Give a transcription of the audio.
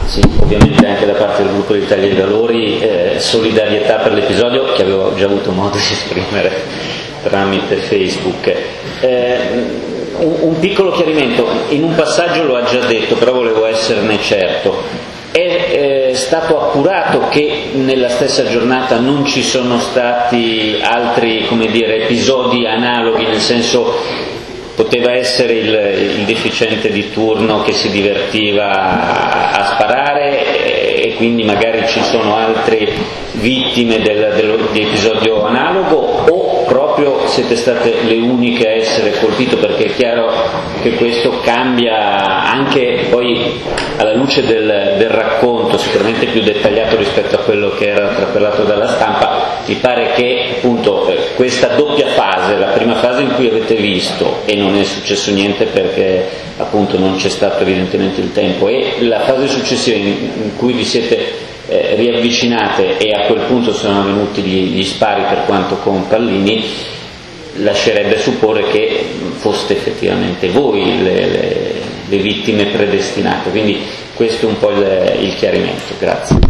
Sì, ovviamente anche da parte del gruppo dell'Italia dei Valori solidarietà per l'episodio che avevo già avuto modo di esprimere tramite Facebook. Un piccolo chiarimento, in un passaggio lo ha già detto, però volevo esserne certo. È stato appurato che nella stessa giornata non ci sono stati altri, episodi analoghi, nel senso poteva essere il deficiente di turno che si divertiva a sparare e quindi magari ci sono altre vittime di episodio analogo, o proprio siete state le uniche a essere colpite? Perché è chiaro che questo cambia anche poi alla luce del racconto, sicuramente più dettagliato rispetto a quello che era trapellato dalla stampa. Mi pare che appunto questa doppia fase, la prima fase in cui avete visto e non è successo niente perché appunto non c'è stato evidentemente il tempo, e la fase successiva in cui vi siete riavvicinate e a quel punto sono venuti gli spari, per quanto con pallini, lascerebbe supporre che foste effettivamente voi le vittime predestinate. Quindi questo è un po' il chiarimento. Grazie.